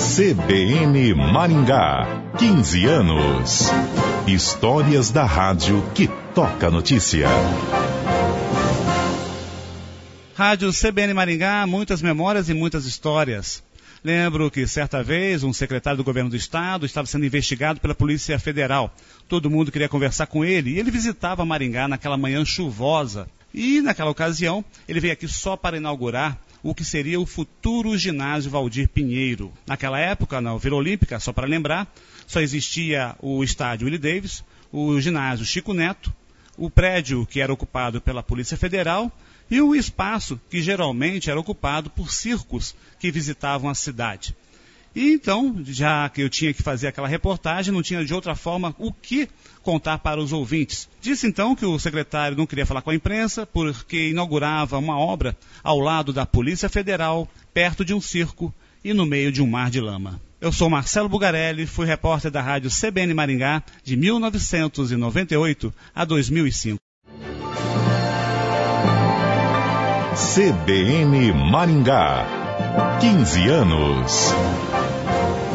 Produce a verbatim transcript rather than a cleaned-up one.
C B N Maringá, quinze anos. Histórias da rádio que toca notícia. Rádio C B N Maringá, muitas memórias e muitas histórias. Lembro que certa vez um secretário do governo do estado estava sendo investigado pela Polícia Federal. Todo mundo queria conversar com ele e ele visitava Maringá naquela manhã chuvosa. E naquela ocasião ele veio aqui só para inaugurar o que seria o futuro ginásio Valdir Pinheiro. Naquela época, na Vila Olímpica, só para lembrar, só existia o estádio Willie Davis, o ginásio Chico Neto, o prédio que era ocupado pela Polícia Federal e o espaço que geralmente era ocupado por circos que visitavam a cidade. E então, já que eu tinha que fazer aquela reportagem, não tinha de outra forma o que contar para os ouvintes. Disse então que o secretário não queria falar com a imprensa porque inaugurava uma obra ao lado da Polícia Federal, perto de um circo e no meio de um mar de lama. Eu sou Marcelo Bugarelli, fui repórter da rádio C B N Maringá de mil novecentos e noventa e oito a dois mil e cinco. C B N Maringá, quinze anos.